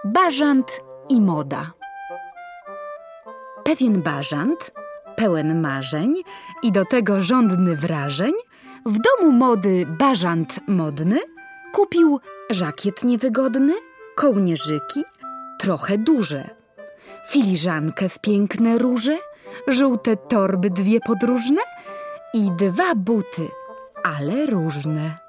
Bażant i moda. Pewien bażant, pełen marzeń i do tego żądny wrażeń, w domu mody bażant modny kupił żakiet niewygodny, kołnierzyki, trochę duże, filiżankę w piękne róże, żółte torby 2 podróżne i 2 buty, ale różne.